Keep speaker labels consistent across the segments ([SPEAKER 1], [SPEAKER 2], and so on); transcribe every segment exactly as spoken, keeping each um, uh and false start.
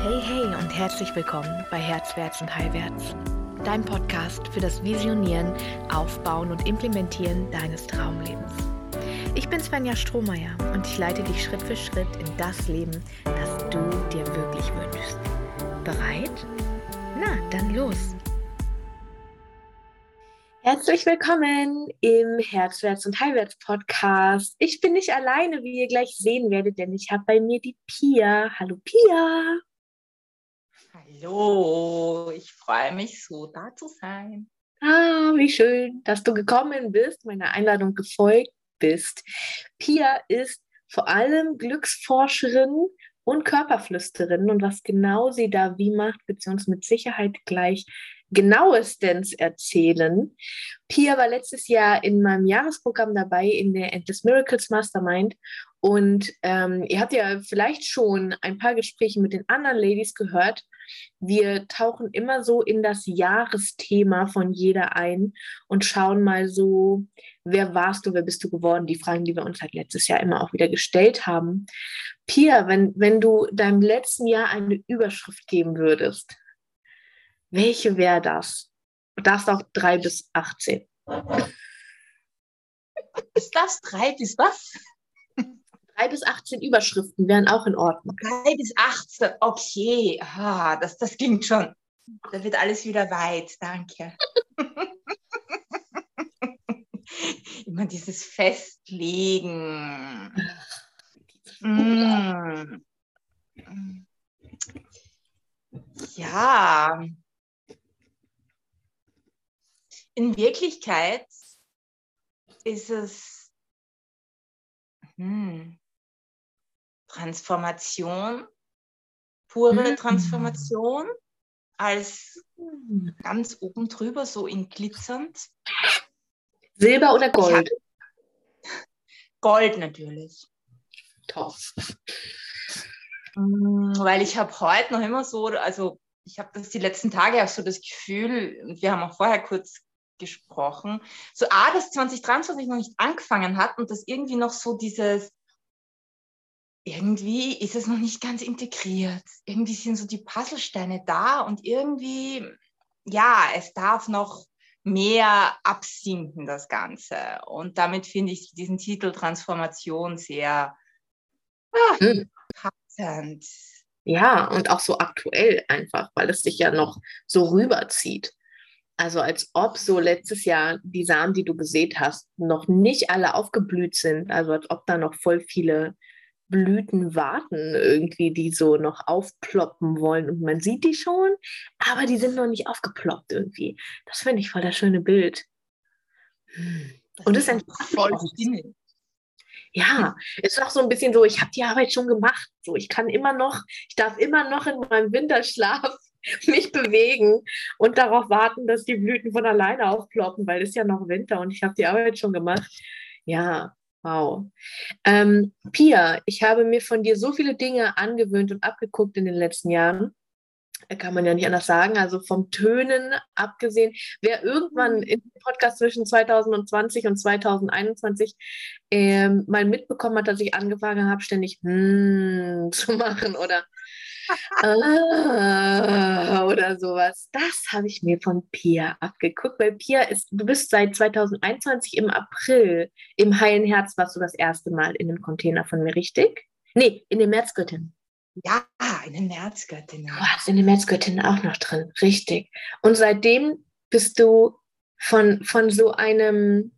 [SPEAKER 1] Hey, hey und herzlich willkommen bei Herzwärts und Heilwärts, dein Podcast für das Visionieren, Aufbauen und Implementieren deines Traumlebens. Ich bin Svenja Strohmeier und ich leite dich Schritt für Schritt in das Leben, das du dir wirklich wünschst. Bereit? Na, dann los! Herzlich willkommen im Herzwärts und Heilwärts Podcast. Ich bin nicht alleine, wie ihr gleich sehen werdet, denn ich habe bei mir die Pia. Hallo Pia!
[SPEAKER 2] Hallo, ich freue mich so, da zu sein.
[SPEAKER 1] Ah, wie schön, dass du gekommen bist, meiner Einladung gefolgt bist. Pia ist vor allem Glücksforscherin und Körperflüsterin und was genau sie da wie macht, wird sie uns mit Sicherheit gleich genauestens erzählen. Pia war letztes Jahr in meinem Jahresprogramm dabei in der Endless Miracles Mastermind und ähm, ihr habt ja vielleicht schon ein paar Gespräche mit den anderen Ladies gehört. Wir tauchen immer so in das Jahresthema von jeder ein und schauen mal so, wer warst du, wer bist du geworden? Die Fragen, die wir uns halt letztes Jahr immer auch wieder gestellt haben. Pia, wenn, wenn du deinem letzten Jahr eine Überschrift geben würdest, welche wäre das? Du darfst auch drei bis achtzehn.
[SPEAKER 2] Ist das drei bis was?
[SPEAKER 1] drei bis achtzehn Überschriften wären auch in Ordnung.
[SPEAKER 2] drei bis achtzehn, okay. Ah, das, das klingt schon. Da wird alles wieder weit, danke. Immer dieses Festlegen. Mm. Ja. In Wirklichkeit ist es hm, Transformation, pure Transformation, als ganz oben drüber, so in glitzernd.
[SPEAKER 1] Silber oder Gold?
[SPEAKER 2] Gold natürlich.
[SPEAKER 1] Top.
[SPEAKER 2] Weil ich habe heute noch immer so, also ich habe das die letzten Tage auch so das Gefühl, und wir haben auch vorher kurz gesprochen, so A, dass zwanzig dreiundzwanzig noch nicht angefangen hat und dass irgendwie noch so dieses, irgendwie ist es noch nicht ganz integriert. Irgendwie sind so die Puzzlesteine da und irgendwie, ja, es darf noch mehr absinken, das Ganze. Und damit finde ich diesen Titel Transformation sehr ah,
[SPEAKER 1] Hm.
[SPEAKER 2] passend.
[SPEAKER 1] Ja, und auch so aktuell einfach, weil es sich ja noch so rüberzieht. Also als ob so letztes Jahr die Samen, die du gesät hast, noch nicht alle aufgeblüht sind. Also als ob da noch voll viele Blüten warten irgendwie, die so noch aufploppen wollen. Und man sieht die schon, aber die sind noch nicht aufgeploppt irgendwie. Das finde ich voll das schöne Bild.
[SPEAKER 2] Das
[SPEAKER 1] Und es
[SPEAKER 2] ist
[SPEAKER 1] ist ein
[SPEAKER 2] voll stimmig.
[SPEAKER 1] Ja, es ist auch so ein bisschen so, ich habe die Arbeit schon gemacht. So, ich kann immer noch, ich darf immer noch in meinem Winterschlaf mich bewegen und darauf warten, dass die Blüten von alleine aufploppen, weil es ist ja noch Winter und ich habe die Arbeit schon gemacht. Ja, wow. Ähm, Pia, ich habe mir von dir so viele Dinge angewöhnt und abgeguckt in den letzten Jahren. Kann man ja nicht anders sagen. Also vom Tönen abgesehen, wer irgendwann im Podcast zwischen zwanzig zwanzig und zwanzig einundzwanzig ähm, mal mitbekommen hat, dass ich angefangen habe, ständig hm zu machen oder ah, oder sowas. Das habe ich mir von Pia abgeguckt, weil Pia ist, du bist seit zwanzig einundzwanzig im April im Heilen Herz warst du das erste Mal in einem Container von mir, richtig? Nee, in den Märzgöttinnen.
[SPEAKER 2] Ja, in den Märzgöttinnen.
[SPEAKER 1] Du warst in den Märzgöttinnen auch noch drin, richtig. Und seitdem bist du von, von so einem,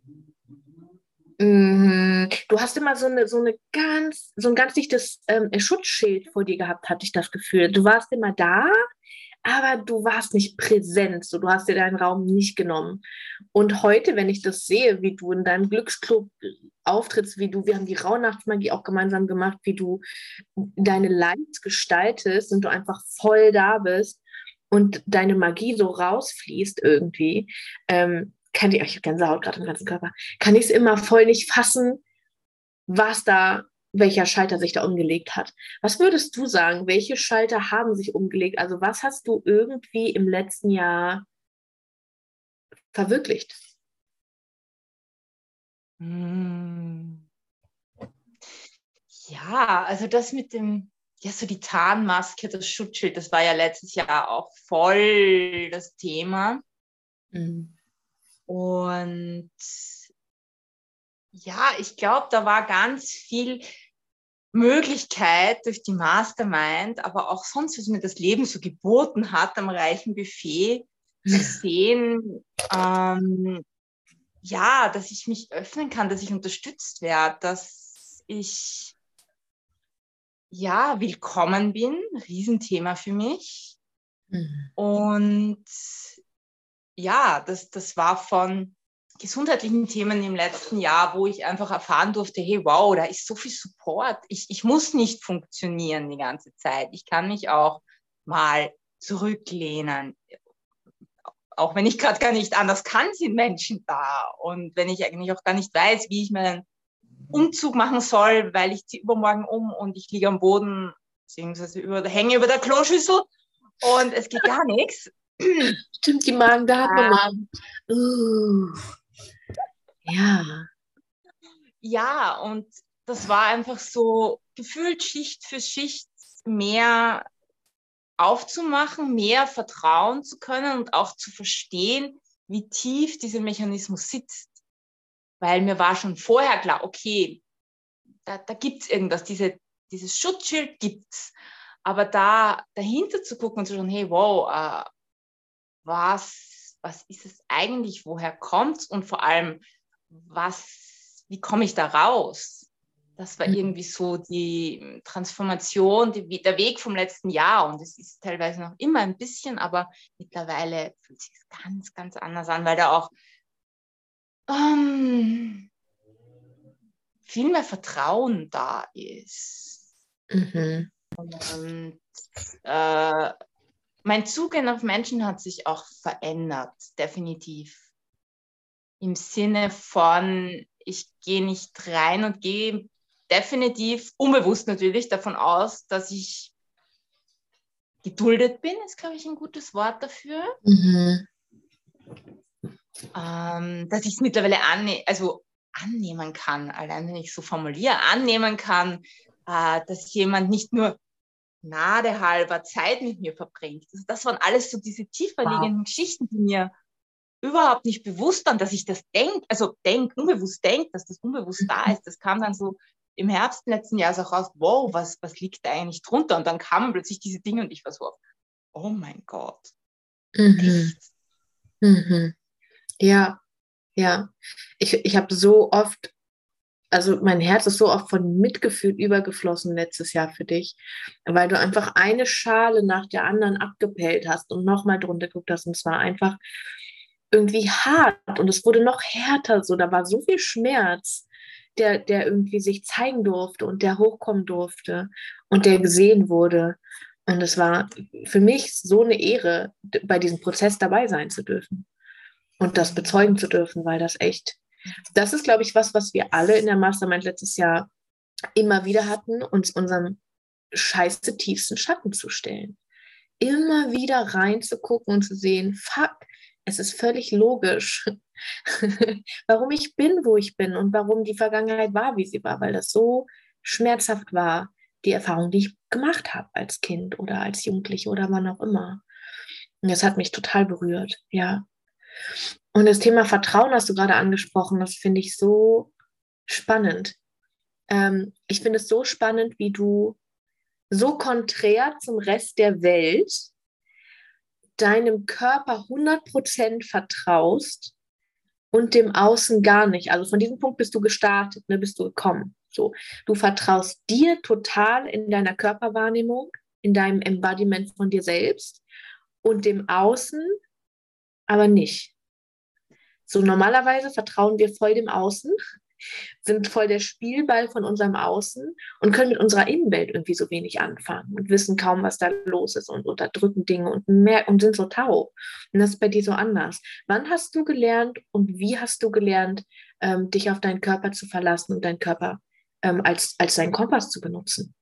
[SPEAKER 1] mm, du hast immer so eine, so eine ganz, so ein ganz dichtes ähm, Schutzschild vor dir gehabt, hatte ich das Gefühl. Du warst immer da, aber du warst nicht präsent, so, du hast dir deinen Raum nicht genommen. Und heute, wenn ich das sehe, wie du in deinem Glücksclub auftrittst, wie du, wir haben die Rauhnachtsmagie auch gemeinsam gemacht, wie du deine Lives gestaltest und du einfach voll da bist und deine Magie so rausfließt irgendwie, ähm, kann ich, ich habe Gänsehaut gerade im ganzen Körper, kann ich es immer voll nicht fassen, was da, welcher Schalter sich da umgelegt hat. Was würdest du sagen? Welche Schalter haben sich umgelegt? Also was hast du irgendwie im letzten Jahr verwirklicht?
[SPEAKER 2] Hm. Ja, also das mit dem ja, so die Tarnmaske, das Schutzschild, das war ja letztes Jahr auch voll das Thema.
[SPEAKER 1] Mhm.
[SPEAKER 2] Und ja, ich glaube, da war ganz viel Möglichkeit durch die Mastermind, aber auch sonst, was mir das Leben so geboten hat am reichen Buffet, zu sehen, ähm, ja, dass ich mich öffnen kann, dass ich unterstützt werde, dass ich ja willkommen bin, Riesenthema für mich.
[SPEAKER 1] Mhm.
[SPEAKER 2] Und ja, das, das war von gesundheitlichen Themen im letzten Jahr, wo ich einfach erfahren durfte, hey, wow, da ist so viel Support. Ich, ich muss nicht funktionieren die ganze Zeit. Ich kann mich auch mal zurücklehnen. Auch wenn ich gerade gar nicht anders kann, sind Menschen da. Und wenn ich eigentlich auch gar nicht weiß, wie ich meinen Umzug machen soll, weil ich ziehe übermorgen um und ich liege am Boden, beziehungsweise über, hänge über der Kloschüssel und es geht gar nichts.
[SPEAKER 1] Stimmt, die Magen-Darm-Nummer.
[SPEAKER 2] Ähm,
[SPEAKER 1] Uh, ja.
[SPEAKER 2] ja, und das war einfach so gefühlt Schicht für Schicht mehr aufzumachen, mehr vertrauen zu können und auch zu verstehen, wie tief dieser Mechanismus sitzt. Weil mir war schon vorher klar, okay, da, da gibt es irgendwas, diese, dieses Schutzschild gibt es. Aber da dahinter zu gucken und zu schauen, hey, wow, äh, was, was ist es eigentlich, woher kommt es und vor allem, was, wie komme ich da raus? Das war
[SPEAKER 1] Mhm.
[SPEAKER 2] irgendwie so die Transformation, die, der Weg vom letzten Jahr. Und es ist teilweise noch immer ein bisschen, aber mittlerweile fühlt sich ganz, ganz anders an, weil da auch ähm, viel mehr Vertrauen da ist.
[SPEAKER 1] Mhm.
[SPEAKER 2] Und äh, mein Zugehen auf Menschen hat sich auch verändert, definitiv. Im Sinne von, ich gehe nicht rein und gehe definitiv, unbewusst natürlich, davon aus, dass ich geduldet bin, ist, glaube ich, ein gutes Wort dafür.
[SPEAKER 1] Mhm.
[SPEAKER 2] Ähm, dass ich es mittlerweile anne also annehmen kann, allein wenn ich so formuliere, annehmen kann, äh, dass jemand nicht nur gnadehalber Zeit mit mir verbringt. Also das waren alles so diese tiefer
[SPEAKER 1] Wow.
[SPEAKER 2] liegenden Geschichten, die mir überhaupt nicht bewusst waren, dass ich das denke, also denk, unbewusst denke, dass das unbewusst da ist. Das kam dann so im Herbst letzten Jahres auch raus, wow, was, was liegt da eigentlich drunter? Und dann kamen plötzlich diese Dinge und ich war so, oh mein Gott,
[SPEAKER 1] Mhm.
[SPEAKER 2] echt?
[SPEAKER 1] Mhm. Ja, ja. Ich, ich habe so oft, also mein Herz ist so oft von Mitgefühl übergeflossen letztes Jahr für dich, weil du einfach eine Schale nach der anderen abgepellt hast und nochmal drunter geguckt hast. Und es war einfach irgendwie hart und es wurde noch härter. So, da war so viel Schmerz, der, der irgendwie sich zeigen durfte und der hochkommen durfte und der gesehen wurde. Und es war für mich so eine Ehre, d- bei diesem Prozess dabei sein zu dürfen und das bezeugen zu dürfen, weil das echt, das ist, glaube ich, was, was wir alle in der Mastermind letztes Jahr immer wieder hatten, uns unserem scheiße tiefsten Schatten zu stellen. Immer wieder reinzugucken und zu sehen, fuck, es ist völlig logisch, warum ich bin, wo ich bin und warum die Vergangenheit war, wie sie war, weil das so schmerzhaft war, die Erfahrung, die ich gemacht habe als Kind oder als Jugendliche oder wann auch immer. Und das hat mich total berührt, ja. Und das Thema Vertrauen hast du gerade angesprochen, das finde ich so spannend. Ähm, ich finde es so spannend, wie du so konträr zum Rest der Welt deinem Körper hundert Prozent vertraust und dem Außen gar nicht. Also von diesem Punkt bist du gestartet, ne, bist du gekommen. So, du vertraust dir total in deiner Körperwahrnehmung, in deinem Embodiment von dir selbst und dem Außen aber nicht. So normalerweise vertrauen wir voll dem Außen, sind voll der Spielball von unserem Außen und können mit unserer Innenwelt irgendwie so wenig anfangen und wissen kaum, was da los ist und unterdrücken Dinge und, mehr, und sind so taub. Und das ist bei dir so anders. Wann hast du gelernt und wie hast du gelernt, ähm, dich auf deinen Körper zu verlassen und deinen Körper ähm, als, als deinen Kompass zu benutzen?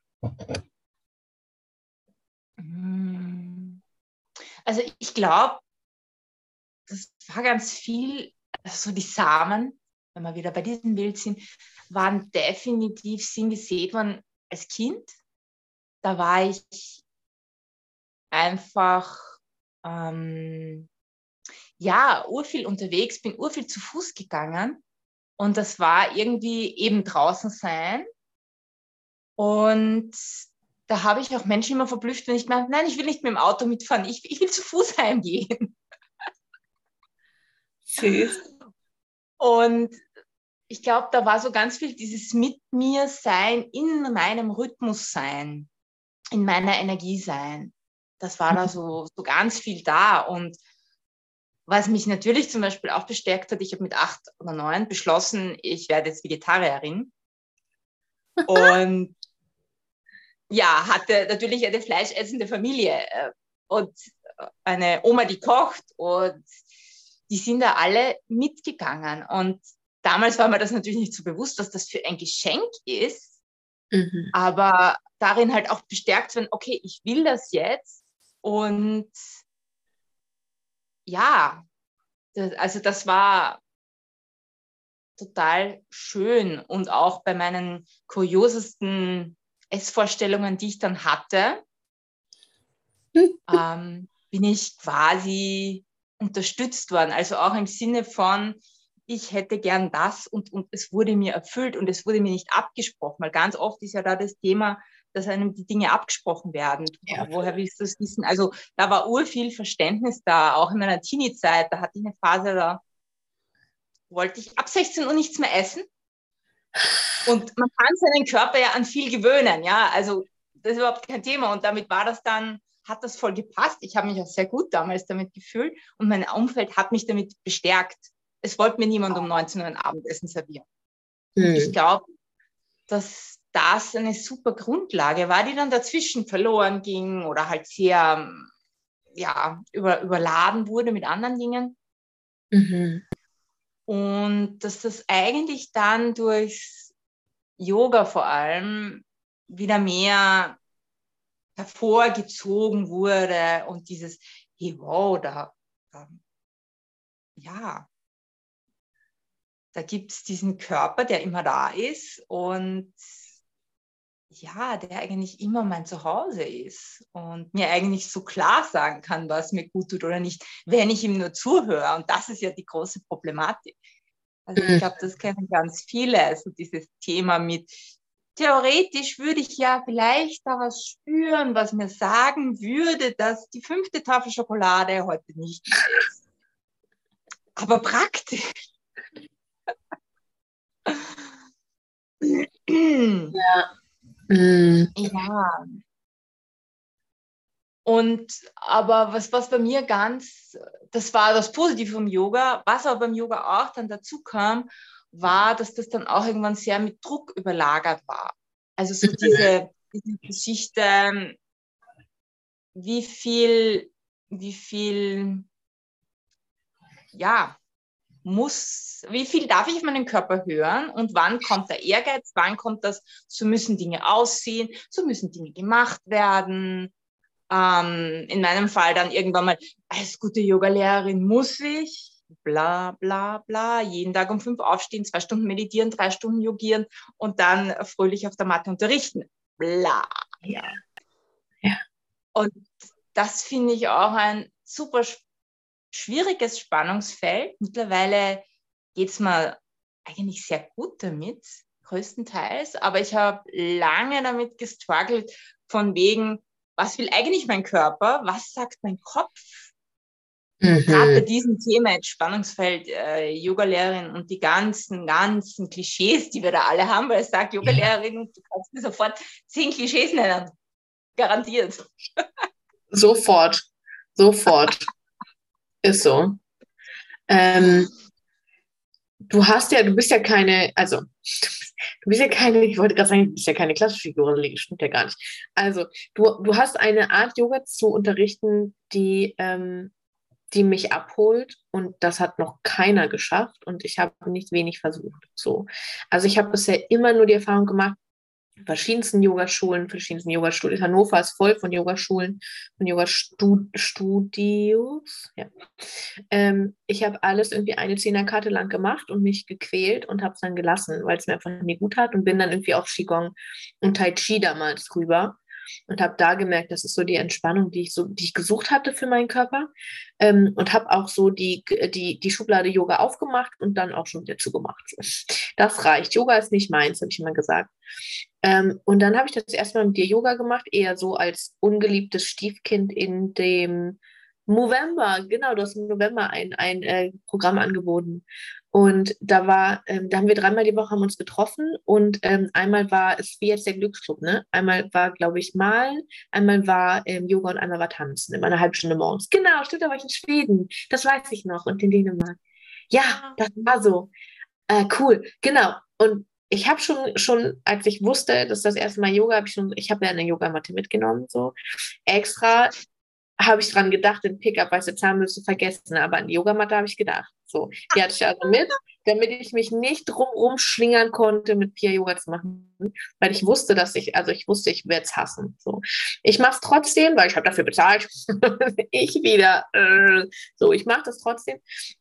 [SPEAKER 2] Also ich glaube, das war ganz viel, also so die Samen, wenn wir wieder bei diesem Bild sind, waren definitiv sind gesät worden als Kind. da war ich einfach, ähm, ja, urviel unterwegs, bin urviel zu Fuß gegangen und das war irgendwie eben draußen sein. Und da habe ich auch Menschen immer verblüfft, wenn ich meinte, nein, ich will nicht mit dem Auto mitfahren, ich, ich will zu Fuß heimgehen.
[SPEAKER 1] Süß.
[SPEAKER 2] Und ich glaube, da war so ganz viel dieses mit mir sein, in meinem Rhythmus sein, in meiner Energie sein. Das war da so, so ganz viel da. Und was mich natürlich zum Beispiel auch bestärkt hat, ich habe mit acht oder neun beschlossen, ich werde jetzt Vegetarierin. Und ja, hatte natürlich eine fleischessende Familie und eine Oma, die kocht, und die sind da alle mitgegangen. Und damals war mir das natürlich nicht so bewusst, dass das für ein Geschenk ist, mhm. aber darin halt auch bestärkt werden, okay, ich will das jetzt. Und ja, das, also das war total schön. Und auch bei meinen kuriosesten Essvorstellungen, die ich dann hatte, ähm, bin ich quasi unterstützt worden. Also auch im Sinne von, ich hätte gern das und, und es wurde mir erfüllt und es wurde mir nicht abgesprochen. Weil ganz oft ist ja da das Thema, dass einem die Dinge abgesprochen werden. Ja. Woher willst du es wissen? Also da war urviel Verständnis da, auch in meiner Teenie-Zeit. Da hatte ich eine Phase, da wollte ich ab sechzehn Uhr nichts mehr essen. Und man kann seinen Körper ja an viel gewöhnen, ja, also das ist überhaupt kein Thema. Und damit war das dann, hat das voll gepasst. Ich habe mich auch sehr gut damals damit gefühlt und mein Umfeld hat mich damit bestärkt. Es wollte mir niemand um neunzehn Uhr ein Abendessen servieren. Mhm. Und ich glaube, dass das eine super Grundlage war, die dann dazwischen verloren ging oder halt sehr, ja, über, überladen wurde mit anderen Dingen. Mhm. Und dass das eigentlich dann durchs Yoga vor allem wieder mehr hervorgezogen wurde und dieses, hey, wow, da, da ja, da gibt es diesen Körper, der immer da ist und ja, der eigentlich immer mein Zuhause ist und mir eigentlich so klar sagen kann, was mir gut tut oder nicht, wenn ich ihm nur zuhöre. Und das ist ja die große Problematik. Also ich glaube, das kennen ganz viele, also dieses Thema mit, theoretisch würde ich ja vielleicht da was spüren, was mir sagen würde, dass die fünfte Tafel Schokolade heute nicht mehr ist. Aber praktisch.
[SPEAKER 1] Ja. Mm.
[SPEAKER 2] Ja. Und aber was, was bei mir ganz, das war das Positive vom Yoga, was aber beim Yoga auch dann dazu kam, war, dass das dann auch irgendwann sehr mit Druck überlagert war. Also so diese, diese Geschichte, wie viel, wie viel, ja, muss, wie viel darf ich auf meinen Körper hören und wann kommt der Ehrgeiz, wann kommt das, so müssen Dinge aussehen, so müssen Dinge gemacht werden. Ähm, in meinem Fall dann irgendwann mal, als gute Yogalehrerin muss ich, bla bla bla, jeden Tag um fünf aufstehen, zwei Stunden meditieren, drei Stunden yogieren und dann fröhlich auf der Matte unterrichten. Bla.
[SPEAKER 1] Ja. Ja.
[SPEAKER 2] Und das finde ich auch ein super schwieriges Spannungsfeld. Mittlerweile geht es mir eigentlich sehr gut damit, größtenteils, aber ich habe lange damit gestruggelt, von wegen, was will eigentlich mein Körper? Was sagt mein Kopf? Mhm. Gerade bei diesem Thema jetzt Spannungsfeld, äh, Yogalehrerin und die ganzen, ganzen Klischees, die wir da alle haben, weil ich sage Yogalehrerin und du kannst mir sofort zehn Klischees nennen. Garantiert.
[SPEAKER 1] Sofort. Sofort. Ist so. Ähm, du hast ja, du bist ja keine, also du bist ja keine, ich wollte gerade sagen, du bist ja keine klassische Yoga-Lehrerin, stimmt ja gar nicht. Also du, du hast eine Art Yoga zu unterrichten, die, ähm, die mich abholt und das hat noch keiner geschafft und ich habe nicht wenig versucht. So. Also ich habe bisher immer nur die Erfahrung gemacht, verschiedensten Yogaschulen, verschiedensten Yogastudios. Hannover ist voll von Yogaschulen, von Yogastudios. Ja. Ähm, ich habe alles irgendwie eine Zehnerkarte lang gemacht und mich gequält und habe es dann gelassen, weil es mir einfach nie gut hat und bin dann irgendwie auf Qigong und Tai Chi damals rüber. und habe da gemerkt, das ist so die Entspannung, die ich so, die ich gesucht hatte für meinen Körper. Ähm, und habe auch so die, die, die Schublade Yoga aufgemacht und dann auch schon wieder zugemacht. Das reicht. Yoga ist nicht meins, habe ich immer gesagt. Ähm, und dann habe ich das erste Mal mit dir Yoga gemacht, eher so als ungeliebtes Stiefkind in dem November. Genau, du hast im November ein, ein äh, Programm angeboten. Und da war, ähm, da haben wir dreimal die Woche haben uns getroffen und ähm, einmal war es wie jetzt der Glücksclub, ne? Einmal war, glaube ich, Malen, einmal war ähm, Yoga und einmal war Tanzen, immer eine halbe Stunde morgens. Genau, stimmt, da war ich in Schweden. Das weiß ich noch und in Dänemark. Ja,
[SPEAKER 2] Ah,
[SPEAKER 1] das war so. Äh, cool, genau. Und ich habe schon, schon, als ich wusste, dass das erste Mal Yoga, habe ich schon, ich habe ja eine Yogamatte mitgenommen, so extra habe ich dran gedacht, den Pickup, weiße Zahnbürste vergessen, aber an die Yogamatte habe ich gedacht. So, die hatte ich also mit, damit ich mich nicht drumherum schlingern konnte, mit Pia Yoga zu machen, weil ich wusste, dass ich, also ich wusste, ich werde es hassen. So, ich mache es trotzdem, weil ich habe dafür bezahlt. Ich wieder, äh, so, ich mache das trotzdem.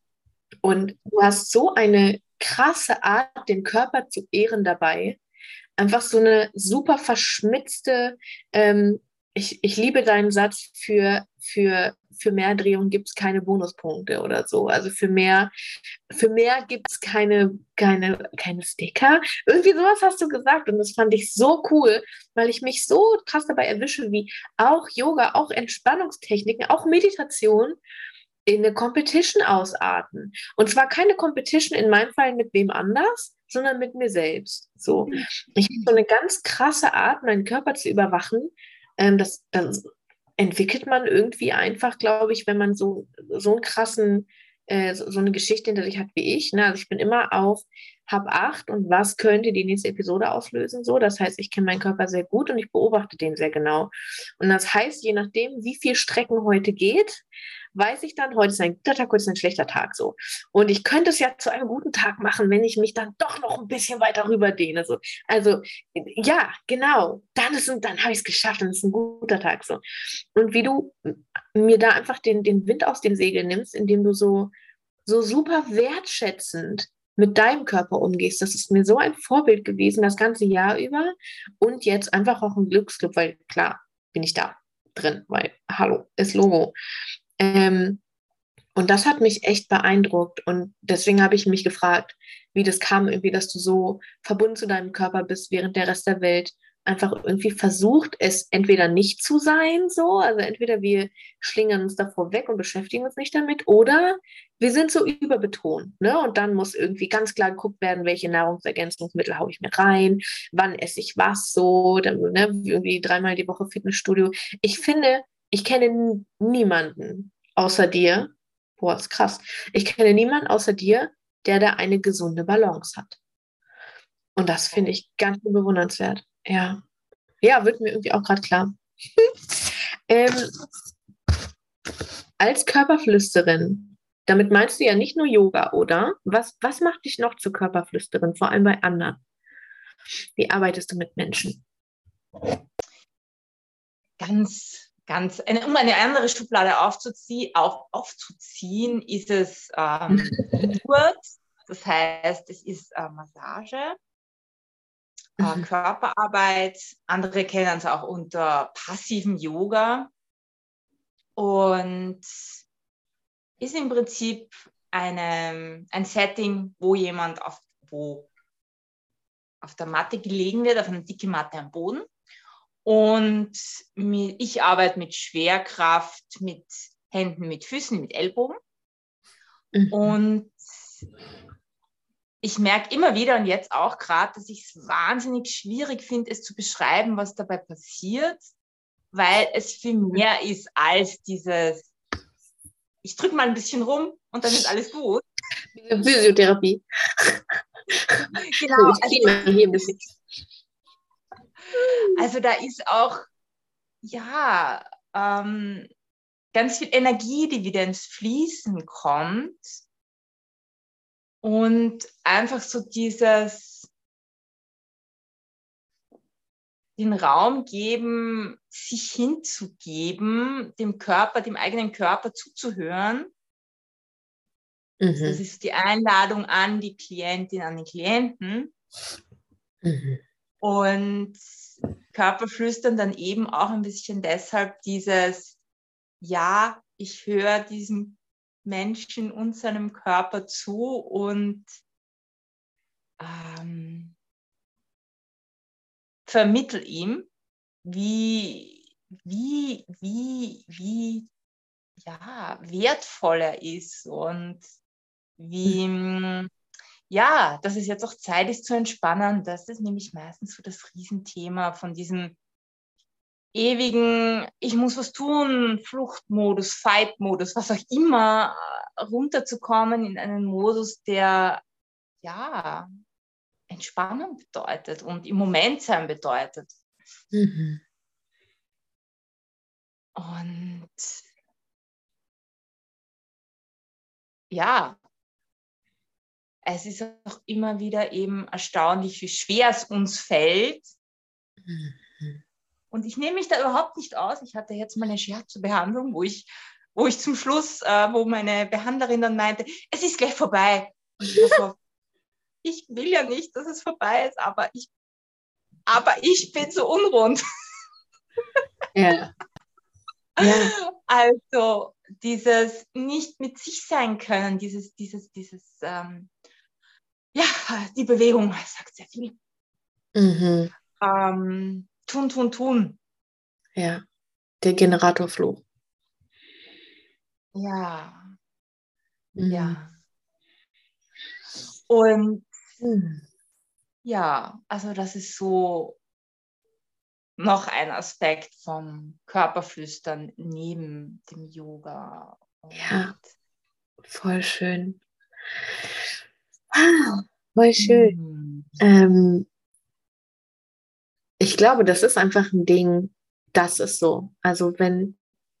[SPEAKER 1] Und du hast so eine krasse Art, den Körper zu ehren dabei. Einfach so eine super verschmitzte, ähm, ich, ich liebe deinen Satz, für, für, für mehr Drehung gibt es keine Bonuspunkte oder so. Also für mehr, für mehr gibt es keine, keine, keine Sticker. Irgendwie sowas hast du gesagt und das fand ich so cool, weil ich mich so krass dabei erwische, wie auch Yoga, auch Entspannungstechniken, auch Meditation in eine Competition ausarten. Und zwar keine Competition in meinem Fall mit wem anders, sondern mit mir selbst. So, ich habe so eine ganz krasse Art, meinen Körper zu überwachen. Ähm, das, das entwickelt man irgendwie einfach, glaube ich, wenn man so, so einen krassen, äh, so, so eine Geschichte hinter sich hat wie ich. Ne? Also ich bin immer auf hab acht und was könnte die nächste Episode auslösen? So, das heißt, ich kenne meinen Körper sehr gut und ich beobachte den sehr genau. Und das heißt, je nachdem, wie viel Strecken heute geht, weiß ich dann, heute ist ein guter Tag, heute ist ein schlechter Tag so. Und ich könnte es ja zu einem guten Tag machen, wenn ich mich dann doch noch ein bisschen weiter rüber dehne. So. Also ja, genau, dann, ist ein, dann habe ich es geschafft, dann ist ein guter Tag so. Und wie du mir da einfach den, den Wind aus den Segeln nimmst, indem du so, so super wertschätzend mit deinem Körper umgehst, das ist mir so ein Vorbild gewesen, das ganze Jahr über und jetzt einfach auch ein Glücksclub, weil klar, bin ich da drin, weil hallo, ist Logo. Ähm, und das hat mich echt beeindruckt. Und deswegen habe ich mich gefragt, wie das kam, irgendwie, dass du so verbunden zu deinem Körper bist, während der Rest der Welt einfach irgendwie versucht, es entweder nicht zu sein, so, also entweder wir schlingern uns davor weg und beschäftigen uns nicht damit, oder wir sind so überbetont, ne? Und dann muss irgendwie ganz klar geguckt werden, welche Nahrungsergänzungsmittel haue ich mir rein, wann esse ich was, so, dann, ne? Irgendwie dreimal die Woche Fitnessstudio. Ich finde, ich kenne niemanden außer dir. Boah, ist krass. Ich kenne niemanden außer dir, der da eine gesunde Balance hat. Und das finde ich ganz bewundernswert. Ja. Ja, wird mir irgendwie auch gerade klar. Ähm, als Körperflüsterin, damit meinst du ja nicht nur Yoga, oder? Was, was macht dich noch zur Körperflüsterin, vor allem bei anderen? Wie arbeitest du mit Menschen?
[SPEAKER 2] ganz, ganz, eine, um eine andere Schublade aufzuziehen, auf, aufzuziehen, ist es ähm, Wurt, das heißt, es ist äh, Massage, äh,
[SPEAKER 1] Mhm.
[SPEAKER 2] Körperarbeit, andere kennen es auch unter passivem Yoga und ist im Prinzip eine, ein Setting, wo jemand auf, wo auf der Matte gelegen wird, auf einer dicken Matte am Boden. Und ich arbeite mit Schwerkraft, mit Händen, mit Füßen, mit Ellbogen.
[SPEAKER 1] Mhm.
[SPEAKER 2] Und ich merke immer wieder und jetzt auch gerade, dass ich es wahnsinnig schwierig finde, es zu beschreiben, was dabei passiert, weil es viel mehr ist als dieses, ich drücke mal ein bisschen rum und dann ist alles gut.
[SPEAKER 1] Physiotherapie.
[SPEAKER 2] Genau,
[SPEAKER 1] Ich
[SPEAKER 2] also,
[SPEAKER 1] ziehe mal hier ein bisschen.
[SPEAKER 2] also da ist auch, ja, ähm, ganz viel Energie, die wieder ins Fließen kommt und einfach so dieses, den Raum geben, sich hinzugeben, dem Körper, dem eigenen Körper zuzuhören. Also das
[SPEAKER 1] Mhm.
[SPEAKER 2] ist die Einladung an die Klientin, an den Klienten.
[SPEAKER 1] Mhm.
[SPEAKER 2] Und Körperflüstern dann eben auch ein bisschen deshalb dieses, ja, ich höre diesem Menschen und seinem Körper zu und ähm, vermittel ihm, wie, wie, wie, wie ja, wertvoll er ist und wie, ja, dass es jetzt auch Zeit ist zu entspannen. Das ist nämlich meistens so das Riesenthema von diesem ewigen, ich muss was tun, Fluchtmodus, Fight-Modus, was auch immer, runterzukommen in einen Modus, der, ja, Entspannung bedeutet und im Moment sein bedeutet.
[SPEAKER 1] Mhm.
[SPEAKER 2] Und ja, es ist auch immer wieder eben erstaunlich, wie schwer es uns fällt.
[SPEAKER 1] Mhm.
[SPEAKER 2] Und ich nehme mich da überhaupt nicht aus. Ich hatte jetzt mal eine Shiatsu-Behandlung, wo ich, wo ich zum Schluss, äh, wo meine Behandlerin dann meinte, es ist gleich vorbei. Und ich war so, ich will ja nicht, dass es vorbei ist, aber ich, aber ich bin so unrund.
[SPEAKER 1] Ja. Ja.
[SPEAKER 2] Also dieses nicht mit sich sein können, dieses, dieses, dieses, ähm, ja, die Bewegung sagt sehr viel.
[SPEAKER 1] Mhm.
[SPEAKER 2] Ähm, tun, tun, tun.
[SPEAKER 1] Ja. Der Generatorfluch.
[SPEAKER 2] Ja,
[SPEAKER 1] Mhm.
[SPEAKER 2] ja. Und
[SPEAKER 1] Mhm.
[SPEAKER 2] ja, also das ist so noch ein Aspekt vom Körperflüstern neben dem Yoga.
[SPEAKER 1] Ja,
[SPEAKER 2] Und
[SPEAKER 1] voll schön. Ah, voll schön.
[SPEAKER 2] mhm.
[SPEAKER 1] Ähm, ich glaube, das ist einfach ein Ding, das ist so. Also wenn,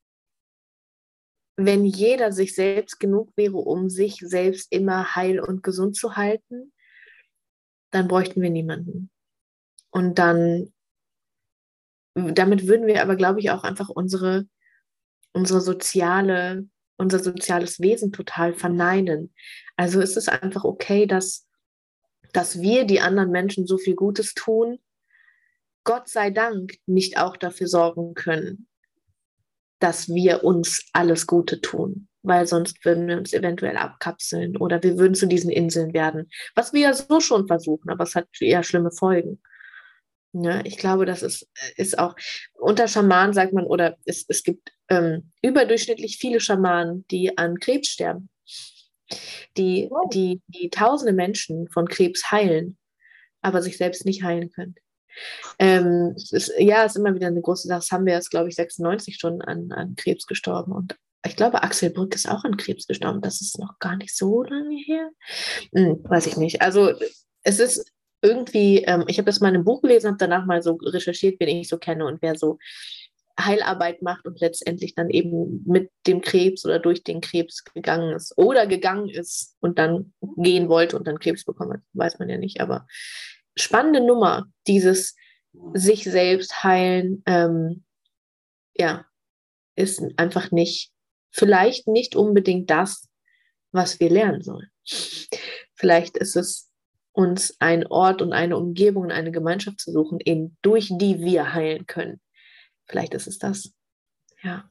[SPEAKER 1] wenn jeder sich selbst genug wäre, um sich selbst immer heil und gesund zu halten, dann bräuchten wir niemanden. Und dann, damit würden wir aber, glaube ich, auch einfach unsere, unsere soziale, unser soziales Wesen total verneinen. Also ist es einfach okay, dass, dass wir die anderen Menschen so viel Gutes tun, Gott sei Dank nicht auch dafür sorgen können, dass wir uns alles Gute tun, weil sonst würden wir uns eventuell abkapseln oder wir würden zu diesen Inseln werden, was wir ja so schon versuchen, aber es hat eher schlimme Folgen. Ja, ich glaube, das ist, ist auch unter Schamanen, sagt man, oder es, es gibt ähm, überdurchschnittlich viele Schamanen, die an Krebs sterben, die,
[SPEAKER 2] Wow.
[SPEAKER 1] die, die tausende Menschen von Krebs heilen, aber sich selbst nicht heilen können. Ähm, es ist, ja, es ist immer wieder eine große Sache. Das haben wir jetzt, glaube ich, sechsundneunzig schon an, an Krebs gestorben. Und ich glaube, Axel Brück ist auch an Krebs gestorben. Das ist noch gar nicht so lange her. Hm, weiß ich nicht. Also es ist irgendwie, ähm, ich habe das mal in einem Buch gelesen, habe danach mal so recherchiert, wen ich so kenne und wer so Heilarbeit macht und letztendlich dann eben mit dem Krebs oder durch den Krebs gegangen ist oder gegangen ist und dann gehen wollte und dann Krebs bekommen hat. Weiß man ja nicht. Aber spannende Nummer, dieses sich selbst heilen, ähm, ja, ist einfach nicht, vielleicht nicht unbedingt das, was wir lernen sollen. Vielleicht ist es uns ein Ort und eine Umgebung und eine Gemeinschaft zu suchen, in, durch die wir heilen können. Vielleicht ist es das. Ja.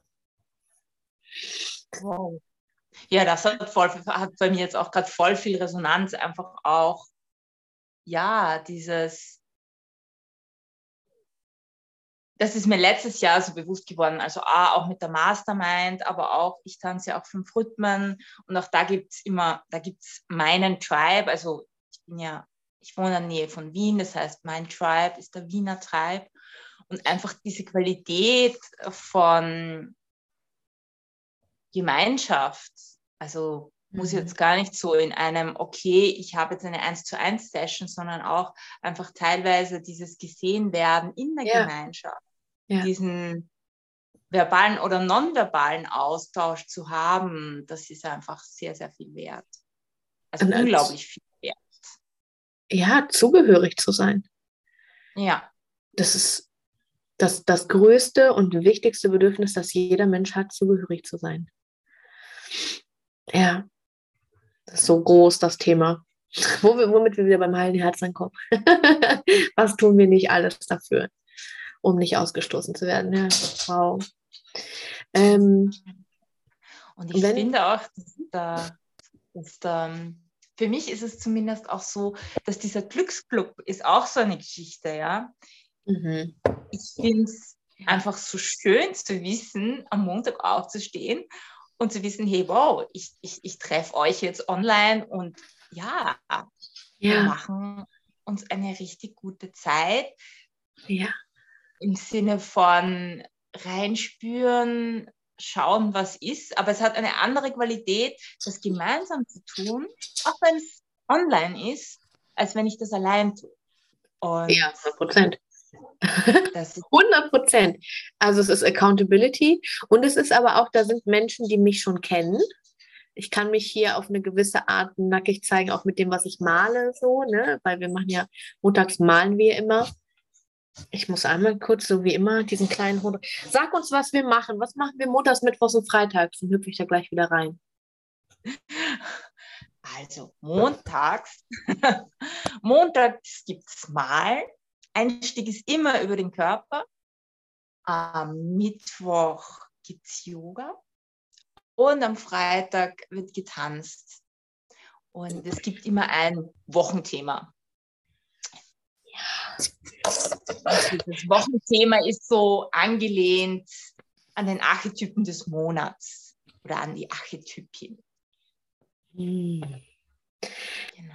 [SPEAKER 2] Wow. Ja, das hat, voll, hat bei mir jetzt auch gerade voll viel Resonanz, einfach auch, ja, dieses, das ist mir letztes Jahr so bewusst geworden, also A, auch mit der Mastermind, aber auch, ich tanze ja auch fünf Rhythmen und auch da gibt es immer, da gibt es meinen Tribe, also ich bin ja, ich wohne in der Nähe von Wien, das heißt, mein Tribe ist der Wiener Tribe und einfach diese Qualität von Gemeinschaft, also muss jetzt gar nicht so in einem, okay, ich habe jetzt eine eins zu eins Session, sondern auch einfach teilweise dieses Gesehenwerden in der
[SPEAKER 1] Ja.
[SPEAKER 2] Gemeinschaft,
[SPEAKER 1] Ja.
[SPEAKER 2] diesen verbalen oder nonverbalen Austausch zu haben, das ist einfach sehr, sehr viel wert. Also
[SPEAKER 1] Und als,
[SPEAKER 2] unglaublich viel wert.
[SPEAKER 1] ja, zugehörig zu sein.
[SPEAKER 2] Ja.
[SPEAKER 1] Das ist das, das größte und wichtigste Bedürfnis, das jeder Mensch hat, zugehörig zu sein. Ja, das ist so groß, das Thema. Wo wir, womit wir wieder beim heilen Herzen kommen. Was tun wir nicht alles dafür? um nicht ausgestoßen zu werden. Ja, wow. Ähm,
[SPEAKER 2] Und ich
[SPEAKER 1] wenn,
[SPEAKER 2] finde auch, dass da, dass da, für mich ist es zumindest auch so, dass dieser Glücksclub ist auch so eine Geschichte, ja.
[SPEAKER 1] mhm.
[SPEAKER 2] Ich finde es einfach so schön zu wissen, am Montag aufzustehen und zu wissen, hey, wow, ich, ich, ich treffe euch jetzt online und ja, wir
[SPEAKER 1] Ja,
[SPEAKER 2] machen uns eine richtig gute Zeit
[SPEAKER 1] ja,
[SPEAKER 2] im Sinne von reinspüren, schauen, was ist. Aber es hat eine andere Qualität, das gemeinsam zu tun, auch wenn es online ist, als wenn ich das allein tue. Und
[SPEAKER 1] ja, hundert Prozent.
[SPEAKER 2] das ist
[SPEAKER 1] hundert Prozent. Also es ist Accountability und es ist aber auch, da sind Menschen, die mich schon kennen. Ich kann mich hier auf eine gewisse Art nackig zeigen, auch mit dem, was ich male, so, ne? Weil wir machen ja, montags malen wir immer. Ich muss einmal kurz, so wie immer, diesen kleinen Hund. Sag uns, was wir machen. Was machen wir montags, mittwochs und freitags? Dann hüpfe ich da gleich wieder rein.
[SPEAKER 2] also montags. Montags gibt es Malen. Einstieg ist immer über den Körper. Am Mittwoch gibt es Yoga. Und am Freitag wird getanzt. Und es gibt immer ein Wochenthema. Und dieses Wochenthema ist so angelehnt an den Archetypen des Monats oder an die Archetypin.
[SPEAKER 1] Hm.
[SPEAKER 2] Genau.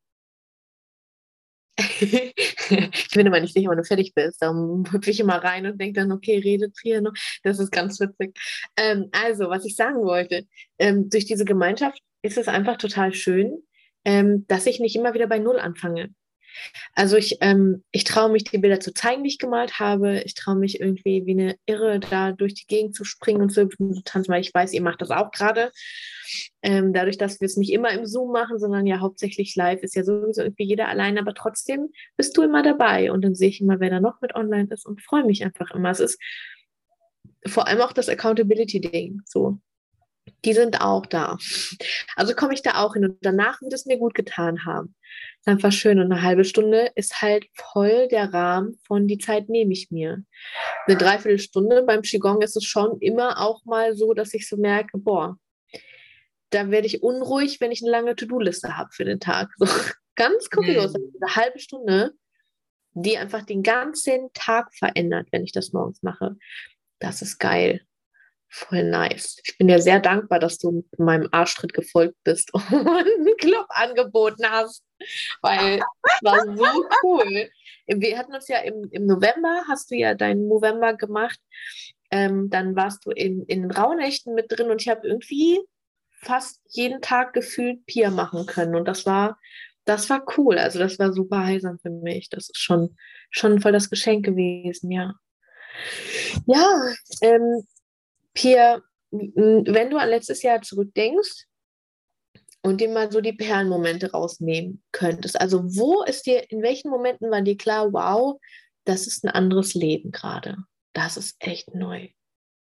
[SPEAKER 1] Ich bin immer nicht sicher, wenn du fertig bist. Darum hüpfe ich immer rein und denke dann, okay, redet hier noch. Das ist ganz witzig. Ähm, also, was ich sagen wollte, ähm, durch diese Gemeinschaft ist es einfach total schön, ähm, dass ich nicht immer wieder bei Null anfange. Also ich, ähm, ich traue mich, die Bilder zu zeigen, die ich gemalt habe. Ich traue mich irgendwie wie eine Irre da durch die Gegend zu springen und zu, zu tanzen, weil ich weiß, ihr macht das auch gerade. Ähm, dadurch, dass wir es nicht immer im Zoom machen, sondern ja hauptsächlich live, ist ja sowieso irgendwie jeder allein, aber trotzdem bist du immer dabei und dann sehe ich immer, wer da noch mit online ist und freue mich einfach immer. Es ist vor allem auch das Accountability-Ding, so. Die sind auch da. Also komme ich da auch hin und danach wird es mir gut getan haben. Ist einfach schön und eine halbe Stunde ist halt voll der Rahmen von die Zeit nehme ich mir. Eine Dreiviertelstunde beim Qigong ist es schon immer auch mal so, dass ich so merke, boah, da werde ich unruhig, wenn ich eine lange To-Do-Liste habe für den Tag. So, ganz kurios.
[SPEAKER 2] Hm.
[SPEAKER 1] Eine halbe Stunde, die einfach den ganzen Tag verändert, wenn ich das morgens mache. Das ist geil. Voll nice. Ich bin dir sehr dankbar, dass du meinem Arschtritt gefolgt bist und einen Club angeboten hast, weil es war so cool. Wir hatten uns ja im, im November, hast du ja deinen November gemacht, ähm, dann warst du in, in den Rauhnächten mit drin und ich habe irgendwie fast jeden Tag gefühlt Pia machen können und das war, das war cool. Also das war super heilsam für mich. Das ist schon, schon voll das Geschenk gewesen, ja. Ja, ähm, Pia, m- wenn du an letztes Jahr zurückdenkst und dir mal so die Perlenmomente rausnehmen könntest, also wo ist dir, in welchen Momenten war dir klar, wow, das ist ein anderes Leben gerade. Das ist echt neu.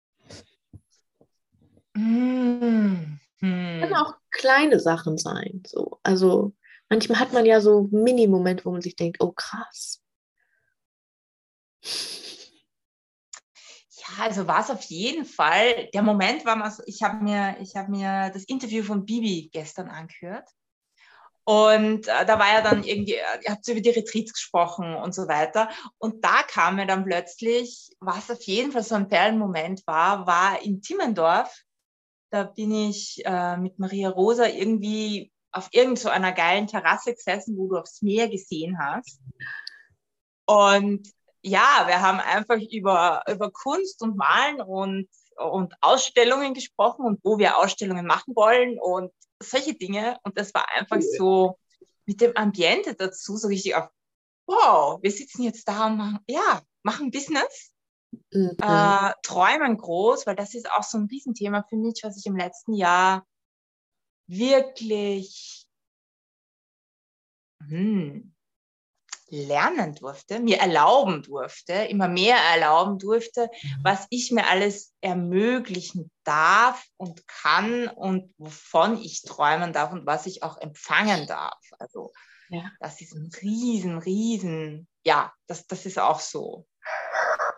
[SPEAKER 2] Hm.
[SPEAKER 1] Können
[SPEAKER 2] Hm.
[SPEAKER 1] auch kleine Sachen sein. So. Also manchmal hat man ja so Mini-Momente, wo man sich denkt, oh krass.
[SPEAKER 2] Ja, also war es auf jeden Fall. Der Moment war mal so, ich habe mir, ich hab mir das Interview von Bibi gestern angehört. Und äh, da war ja dann irgendwie, äh, ihr habt über die Retreats gesprochen und so weiter. Und da kam mir dann plötzlich, was auf jeden Fall so ein Perlenmoment war, war in Timmendorf. Da bin ich äh, mit Maria Rosa irgendwie auf irgend so einer geilen Terrasse gesessen, wo du aufs Meer gesehen hast. Und ja, wir haben einfach über, über Kunst und Malen und, und Ausstellungen gesprochen und wo wir Ausstellungen machen wollen und solche Dinge. Und das war einfach so mit dem Ambiente dazu, so richtig auf, wow, wir sitzen jetzt da und machen, ja, machen Business,
[SPEAKER 1] Mhm.
[SPEAKER 2] äh, träumen groß, weil das ist auch so ein Riesenthema für mich, was ich im letzten Jahr wirklich hm, lernen durfte, mir erlauben durfte, immer mehr erlauben durfte, was ich mir alles ermöglichen darf und kann und wovon ich träumen darf und was ich auch empfangen darf. Also
[SPEAKER 1] Ja.
[SPEAKER 2] das ist ein riesen, riesen, ja, das, das ist auch so.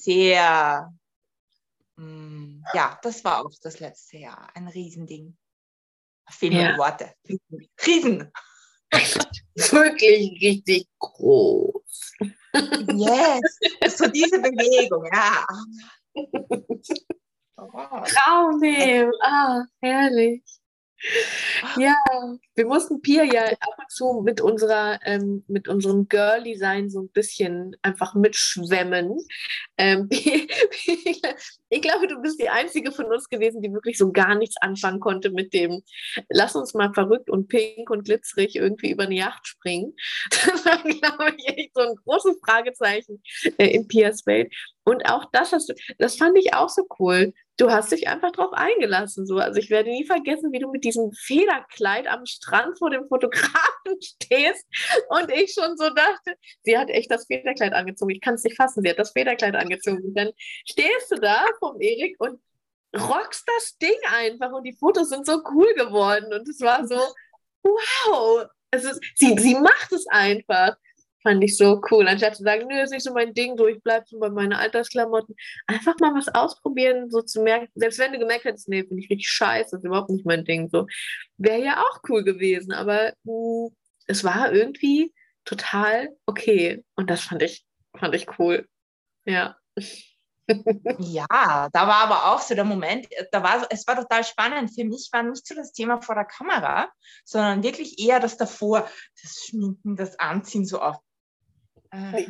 [SPEAKER 2] sehr, mh, ja, das war auch das letzte Jahr ein Riesending. Da fehlen mir
[SPEAKER 1] Ja.
[SPEAKER 2] die Worte. Riesen.
[SPEAKER 1] Wirklich richtig groß.
[SPEAKER 2] Yes, so diese Bewegung, ja. Oh.
[SPEAKER 1] Traumnehmen. Ah, herrlich. Ja, wir mussten Pia ja ab und zu mit unserer, ähm, mit unserem Girly-Sein so ein bisschen einfach mitschwemmen. Ähm, ich glaube, du bist die einzige von uns gewesen, die wirklich so gar nichts anfangen konnte mit dem, lass uns mal verrückt und pink und glitzerig irgendwie über eine Yacht springen. Das war, glaube ich, echt so ein großes Fragezeichen äh, in Pias Welt. Und auch das hast du, das fand ich auch so cool. Du hast dich einfach drauf eingelassen. So. Also ich werde nie vergessen, wie du mit diesem Federkleid am Strand vor dem Fotografen stehst und ich schon so dachte, sie hat echt das Federkleid angezogen. Ich kann es nicht fassen, sie hat das Federkleid angezogen. Und dann stehst du da vom Erik und rockst das Ding einfach und die Fotos sind so cool geworden. Und es war so, wow. Also sie, sie macht es einfach. Fand ich so cool. Anstatt zu sagen, nö, ist nicht so mein Ding, so ich bleibe so bei meinen Alltagsklamotten. Einfach mal was ausprobieren, so zu merken, selbst wenn du gemerkt hättest, nee, finde ich richtig scheiße, das ist überhaupt nicht mein Ding, so. Wäre ja auch cool gewesen, aber mh, es war irgendwie total okay. Und das fand ich, fand ich cool. Ja.
[SPEAKER 2] Ja, da war aber auch so der Moment, da war, es war total spannend. Für mich war nicht so das Thema vor der Kamera, sondern wirklich eher das davor, das Schminken, das Anziehen so auf. Äh,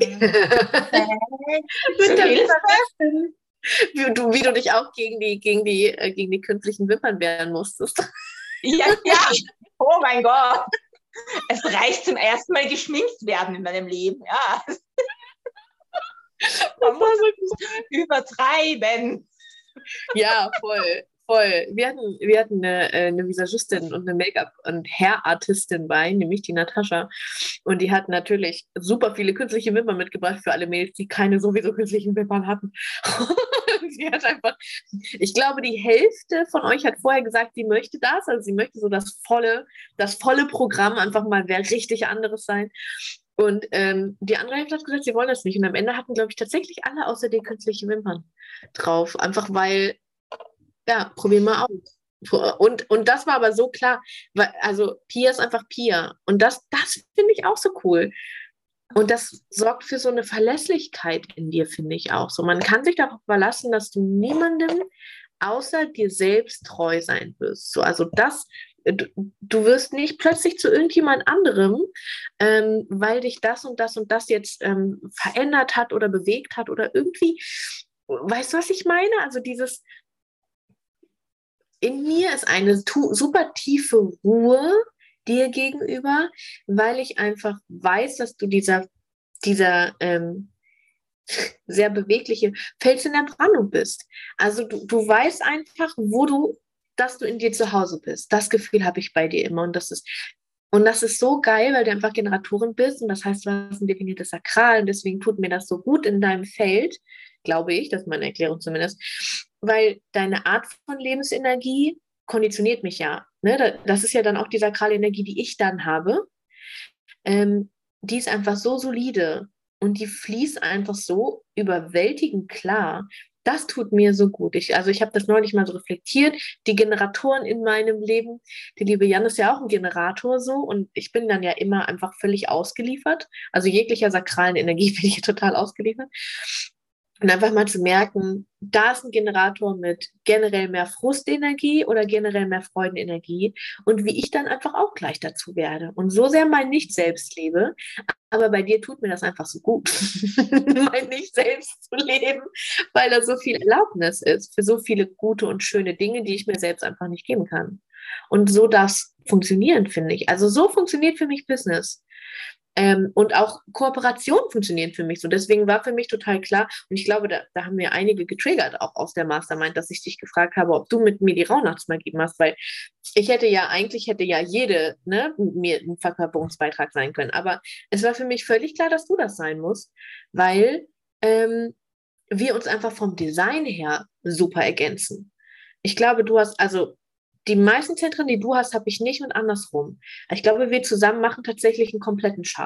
[SPEAKER 2] so Hilfe.
[SPEAKER 1] Wie du, wie du dich auch gegen die, gegen die, äh, gegen die künstlichen Wimpern wehren musstest.
[SPEAKER 2] Ja, ja, oh mein Gott. Es reicht zum ersten Mal geschminkt werden in meinem Leben, ja. Man muss es übertreiben.
[SPEAKER 1] Ja, voll, voll. Wir hatten, wir hatten eine, äh, eine Visagistin und eine Make-up- und Hair-Artistin bei, nämlich die Natascha. Und die hat natürlich super viele künstliche Wimpern mitgebracht für alle Mädels, die keine sowieso künstlichen Wimpern hatten. Sie hat einfach, ich glaube, die Hälfte von euch hat vorher gesagt, sie möchte das, also sie möchte so das volle, das volle Programm, einfach mal wer richtig anderes sein. Und ähm, die andere Hälfte hat gesagt, sie wollen das nicht. Und am Ende hatten, glaube ich, tatsächlich alle außer die künstliche Wimpern drauf. Einfach weil, ja, probier mal aus. Und, und das war aber so klar, weil, also Pia ist einfach Pia. Und das, das finde ich auch so cool. Und das sorgt für so eine Verlässlichkeit in dir, finde ich auch. So, man kann sich darauf verlassen, dass du niemandem außer dir selbst treu sein wirst. So, also das, du, du wirst nicht plötzlich zu irgendjemand anderem, ähm, weil dich das und das und das jetzt ähm, verändert hat oder bewegt hat oder irgendwie, weißt du, was ich meine? Also dieses, in mir ist eine tu- super tiefe Ruhe dir gegenüber, weil ich einfach weiß, dass du dieser, dieser ähm, sehr bewegliche Fels in der Brandung bist. Also du, du weißt einfach, wo du, dass du in dir zu Hause bist. Das Gefühl habe ich bei dir immer. Und das ist, und das ist so geil, weil du einfach Generatorin bist. Und das heißt, du hast ein definiertes Sakral. Und deswegen tut mir das so gut in deinem Feld, glaube ich, das ist meine Erklärung zumindest, weil deine Art von Lebensenergie konditioniert mich ja. Ne? Das ist ja dann auch die sakrale Energie, die ich dann habe. Ähm, die ist einfach so solide und die fließt einfach so überwältigend klar. Das tut mir so gut. Ich, also ich habe das neulich mal so reflektiert. Die Generatoren in meinem Leben, die liebe Jan ist ja auch ein Generator so und ich bin dann ja immer einfach völlig ausgeliefert. Also jeglicher sakralen Energie bin ich total ausgeliefert. Und einfach mal zu merken, da ist ein Generator mit generell mehr Frustenergie oder generell mehr Freudenenergie und wie ich dann einfach auch gleich dazu werde und so sehr mein Nicht selbst lebe. Aber bei dir tut mir das einfach so gut, mein Nicht selbst zu leben, weil da so viel Erlaubnis ist für so viele gute und schöne Dinge, die ich mir selbst einfach nicht geben kann. Und so darf es funktionieren, finde ich. Also so funktioniert für mich Business. Ähm, und auch Kooperationen funktionieren für mich so. Deswegen war für mich total klar, und ich glaube, da, da haben mir einige getriggert, auch aus der Mastermind, dass ich dich gefragt habe, ob du mit mir die Rauhnachtsmagie machst, weil ich hätte ja, eigentlich hätte ja jede ne, mir ein Verkörperungsbeitrag sein können. Aber es war für mich völlig klar, dass du das sein musst, weil ähm, wir uns einfach vom Design her super ergänzen. Ich glaube, du hast, also die meisten Zentren, die du hast, habe ich nicht und andersrum. Ich glaube, wir zusammen machen tatsächlich einen kompletten Chart.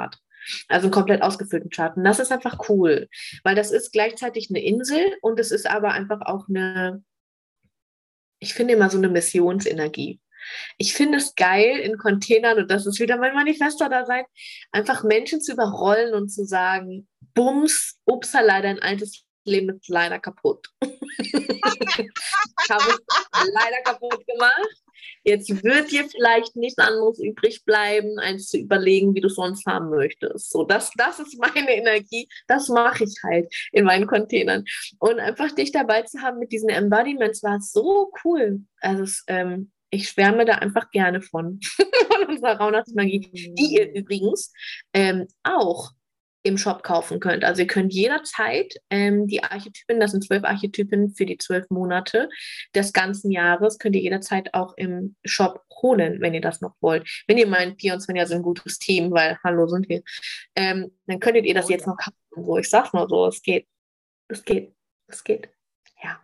[SPEAKER 1] Also einen komplett ausgefüllten Chart. Und das ist einfach cool, weil das ist gleichzeitig eine Insel und es ist aber einfach auch eine, ich finde immer so eine Missionsenergie. Ich finde es geil in Containern, und das ist wieder mein Manifesto da sein, einfach Menschen zu überrollen und zu sagen, Bums, upsa, dein altes Leben ist leider kaputt. Ich habe es leider kaputt gemacht. Jetzt wird dir vielleicht nichts anderes übrig bleiben, als zu überlegen, wie du es sonst haben möchtest. So, das, das ist meine Energie. Das mache ich halt in meinen Containern. Und einfach dich dabei zu haben mit diesen Embodiments war so cool. Also es, ähm, ich schwärme da einfach gerne von, von unserer Rauhnachtsmagie, die ihr übrigens ähm, auch im Shop kaufen könnt. Also ihr könnt jederzeit ähm, die Archetypen, das sind zwölf Archetypen für die zwölf Monate des ganzen Jahres, könnt ihr jederzeit auch im Shop holen, wenn ihr das noch wollt. Wenn ihr meint, Pia und Svenja sind ein gutes Team, weil hallo sind wir, ähm, dann könntet ihr das
[SPEAKER 2] Oh,
[SPEAKER 1] jetzt
[SPEAKER 2] ja.
[SPEAKER 1] noch kaufen. So, ich sag's nur so, es geht. Es geht. Es geht. Ja.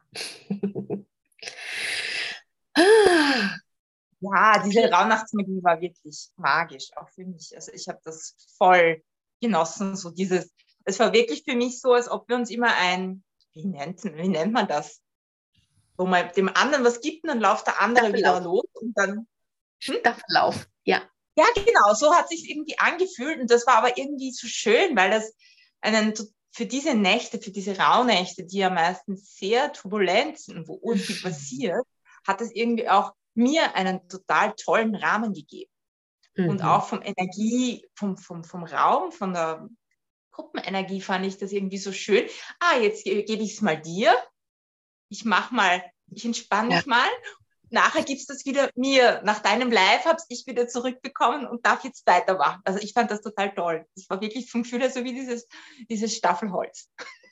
[SPEAKER 2] Ja, diese Rauhnachtsmagie war wirklich magisch, auch für mich. Also ich habe das voll genossen, so dieses, es war wirklich für mich so, als ob wir uns immer ein, wie nennt, wie nennt man das? Wo man dem anderen was gibt und dann läuft der andere wieder
[SPEAKER 1] Staffellauf.
[SPEAKER 2] los und dann, hm?
[SPEAKER 1] Staffellauf, ja.
[SPEAKER 2] Ja, genau, so hat sich irgendwie angefühlt und das war aber irgendwie so schön, weil das einen für diese Nächte, für diese Rauhnächte, die ja meistens sehr turbulent sind, wo ur viel passiert, hat es irgendwie auch mir einen total tollen Rahmen gegeben.
[SPEAKER 1] Mhm.
[SPEAKER 2] Und auch vom Energie, vom, vom, vom Raum, von der Gruppenenergie fand ich das irgendwie so schön. Ah, jetzt ge- gebe ich es mal dir. Ich mach mal, ich entspanne
[SPEAKER 1] Ja.
[SPEAKER 2] mich mal. Nachher gibst du es wieder mir. Nach deinem Live habe ich wieder zurückbekommen und darf jetzt weitermachen. Also ich fand das total toll. Das war wirklich vom Gefühl her so wie dieses, dieses Staffelholz.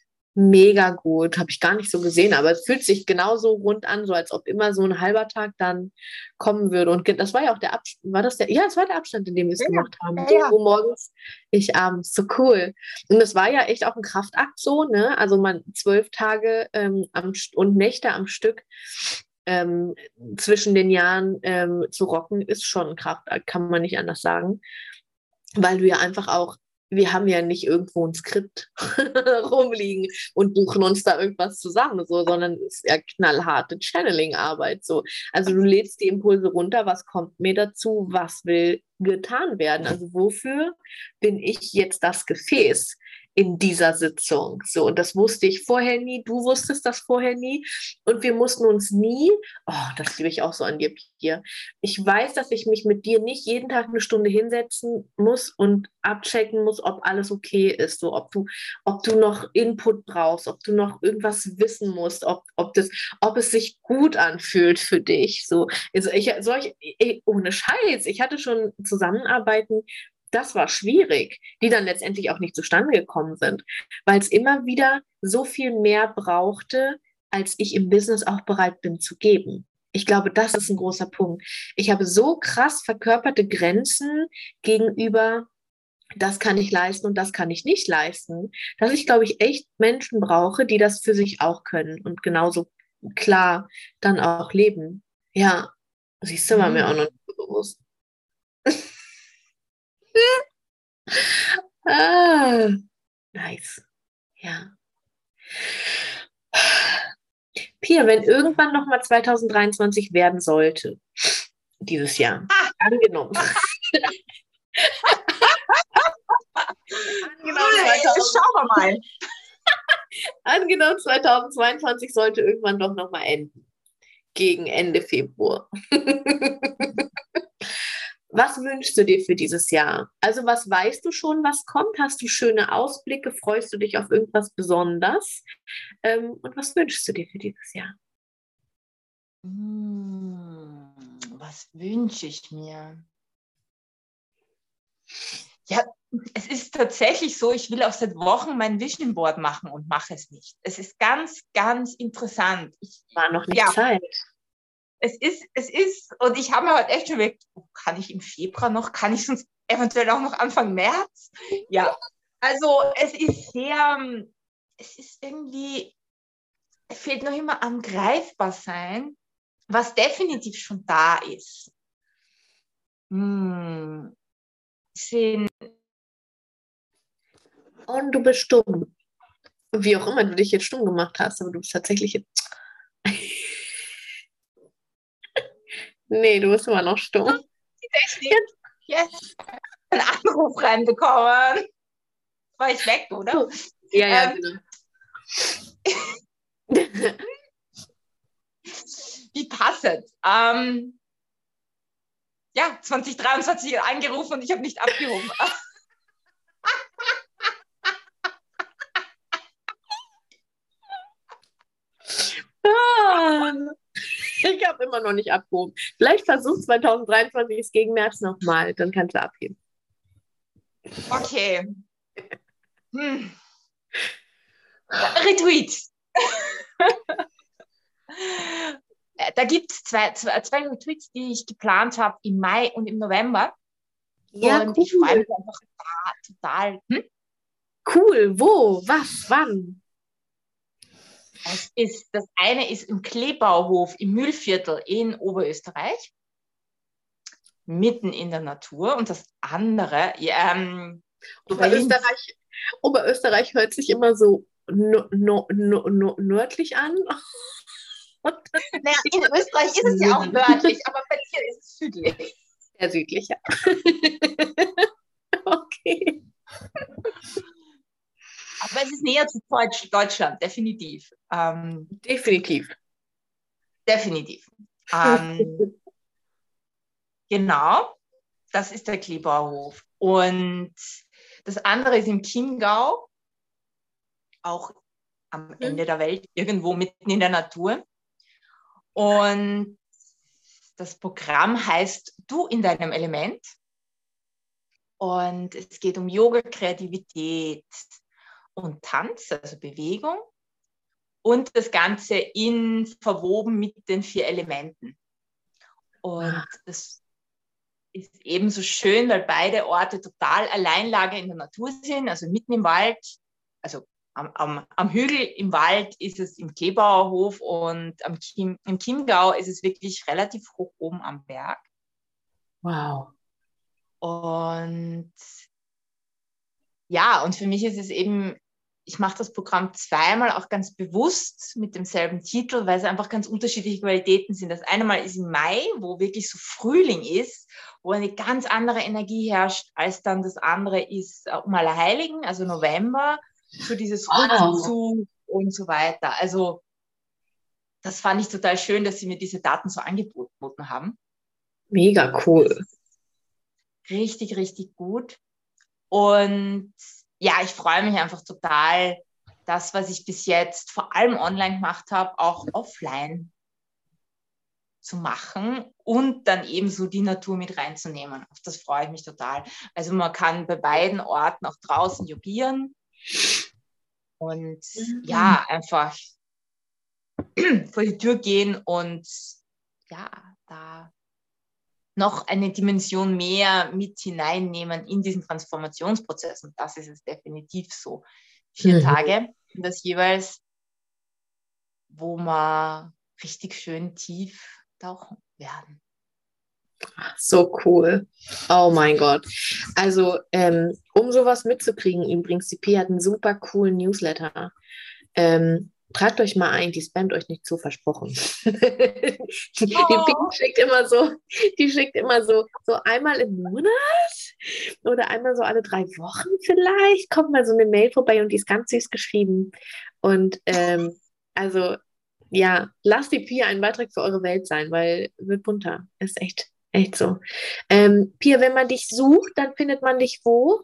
[SPEAKER 1] Mega gut, habe ich gar nicht so gesehen, aber es fühlt sich genauso rund an, so als ob immer so ein halber Tag dann kommen würde. Und ge- das war ja auch der Abstand, war das der, ja, es war der Abstand, in dem wir es
[SPEAKER 2] Ja,
[SPEAKER 1] gemacht haben.
[SPEAKER 2] ja,
[SPEAKER 1] Du,
[SPEAKER 2] ja.
[SPEAKER 1] du morgens, ich abends, so cool. Und es war ja echt auch ein Kraftakt so, ne? Also man zwölf Tage ähm, am, St- und Nächte am Stück ähm, zwischen den Jahren ähm, zu rocken, ist schon ein Kraftakt, kann man nicht anders sagen, weil du ja einfach auch, wir haben ja nicht irgendwo ein Skript rumliegen und buchen uns da irgendwas zusammen, so, sondern es ist ja knallharte Channeling-Arbeit. So. Also du lädst die Impulse runter, was kommt mir dazu, was will getan werden? Also wofür bin ich jetzt das Gefäß in dieser Sitzung? So, und das wusste ich vorher nie, du wusstest das vorher nie und wir mussten uns nie, oh, das liebe ich auch so an dir, Pia, ich weiß, dass ich mich mit dir nicht jeden Tag eine Stunde hinsetzen muss und abchecken muss, ob alles okay ist, so ob du, ob du noch Input brauchst, ob du noch irgendwas wissen musst, ob, ob, das, ob es sich gut anfühlt für dich. So, also ich, solch, ey, ohne Scheiß, ich hatte schon Zusammenarbeiten, das war schwierig, die dann letztendlich auch nicht zustande gekommen sind, weil es immer wieder so viel mehr brauchte, als ich im Business auch bereit bin zu geben. Ich glaube, das ist ein großer Punkt. Ich habe so krass verkörperte Grenzen gegenüber, das kann ich leisten und das kann ich nicht leisten, dass ich, glaube ich, echt Menschen brauche, die das für sich auch können und genauso klar dann auch leben. Ja, siehst du, war mir auch
[SPEAKER 2] Mhm.
[SPEAKER 1] noch nicht so bewusst. Ah, nice. Ja. Pia, wenn irgendwann nochmal zwanzig dreiundzwanzig werden sollte, dieses Jahr,
[SPEAKER 2] Ah,
[SPEAKER 1] angenommen, angenommen zweitausend,
[SPEAKER 2] schauen wir mal.
[SPEAKER 1] angenommen zweitausendzweiundzwanzig sollte irgendwann doch nochmal enden, gegen Ende Februar. Was wünschst du dir für dieses Jahr? Also was weißt du schon, was kommt? Hast du schöne Ausblicke? Freust du dich auf irgendwas Besonderes? Ähm, und was wünschst du dir für dieses Jahr?
[SPEAKER 2] Hm, was wünsche ich mir? Ja, es ist tatsächlich so, ich will auch seit Wochen mein Vision Board machen und mache es nicht. Es ist ganz, ganz interessant. Ich,
[SPEAKER 1] War noch nicht
[SPEAKER 2] ja,
[SPEAKER 1] Zeit.
[SPEAKER 2] es ist, es ist, und ich habe mir halt echt schon überlegt, oh, kann ich im Februar noch, kann ich sonst eventuell auch noch Anfang März? Ja, also es ist sehr, es ist irgendwie, es fehlt noch immer am Greifbarsein, was definitiv schon da ist. Hm, sind
[SPEAKER 1] Und du bist stumm. Wie auch immer du dich jetzt stumm gemacht hast, aber du bist tatsächlich jetzt. Nee, du bist immer noch stumm.
[SPEAKER 2] Die Technik. Yes. Einen Anruf reinbekommen. War ich weg, oder?
[SPEAKER 1] Ja, ja,
[SPEAKER 2] Ähm,
[SPEAKER 1] genau.
[SPEAKER 2] Wie passend. Ähm, ja, zwanzig dreiundzwanzig angerufen und ich habe nicht abgehoben.
[SPEAKER 1] Ah, ich habe immer noch nicht abgehoben. Vielleicht versuch zwanzig dreiundzwanzig ist gegen März nochmal, dann kannst du abheben.
[SPEAKER 2] Okay. Hm. Retweet. Da gibt es zwei, zwei, zwei Retweets, die ich geplant habe im Mai und im November.
[SPEAKER 1] Ja,
[SPEAKER 2] und
[SPEAKER 1] cool.
[SPEAKER 2] ich freue mich einfach total. Hm?
[SPEAKER 1] Cool. Wo? Was? Wann?
[SPEAKER 2] Es ist, das eine ist im Kleebauhof im Mühlviertel in Oberösterreich, mitten in der Natur. Und das andere, ja, ähm,
[SPEAKER 1] Oberösterreich, Oberösterreich hört sich immer so no, no, no, no, nördlich an.
[SPEAKER 2] Naja, in Österreich ist es ja auch nördlich, aber bei dir ist es südlich.
[SPEAKER 1] Sehr südlich, ja. Okay.
[SPEAKER 2] Aber es ist näher zu Deutsch, Deutschland, definitiv. Ähm,
[SPEAKER 1] Definitiv.
[SPEAKER 2] definitiv. Ähm, genau, das ist der Kleebauhof. Und das andere ist im Chiemgau, auch am Ende der Welt, irgendwo mitten in der Natur. Und das Programm heißt Du in deinem Element. Und es geht um Yoga, Kreativität und Tanz, also Bewegung. Und das Ganze in verwoben mit den vier Elementen. Und das ist ebenso schön, weil beide Orte total Alleinlage in der Natur sind, also mitten im Wald, also am, am, am Hügel im Wald ist es im Kleebauerhof und am Chiem, im Chiemgau ist es wirklich relativ hoch oben am Berg.
[SPEAKER 1] Wow.
[SPEAKER 2] Und ja, und für mich ist es eben, ich mache das Programm zweimal auch ganz bewusst mit demselben Titel, weil es einfach ganz unterschiedliche Qualitäten sind. Das eine Mal ist im Mai, wo wirklich so Frühling ist, wo eine ganz andere Energie herrscht, als dann das andere ist um Allerheiligen, also November, so dieses
[SPEAKER 1] Wow.
[SPEAKER 2] Rückzug und so weiter. Also das fand ich total schön, dass sie mir diese Daten so angeboten haben.
[SPEAKER 1] Mega cool.
[SPEAKER 2] Richtig, richtig gut. Und ja, ich freue mich einfach total, das, was ich bis jetzt vor allem online gemacht habe, auch offline zu machen und dann eben so die Natur mit reinzunehmen. Auf das freue ich mich total. Also man kann bei beiden Orten auch draußen jogieren und mhm. ja, einfach vor die Tür gehen und ja, da noch eine Dimension mehr mit hineinnehmen in diesen Transformationsprozess. Und das ist es definitiv so. Vier mhm. Tage, das jeweils, wo wir richtig schön tief tauchen werden.
[SPEAKER 1] So cool. Oh mein Gott. Also, ähm, um sowas mitzukriegen, übrigens, die Pia hat einen super coolen Newsletter. Ähm, Tragt euch mal ein, die spammt euch nicht zu, versprochen. die
[SPEAKER 2] Oh.
[SPEAKER 1] Pia schickt immer so, die schickt immer so, so einmal im Monat oder einmal so alle drei Wochen vielleicht, kommt mal so eine Mail vorbei und die ist ganz süß geschrieben. Und ähm, also, ja, lasst die Pia ein Beitrag für eure Welt sein, weil wird bunter. Ist echt, echt so. Ähm, Pia, wenn man dich sucht, dann findet man dich wo?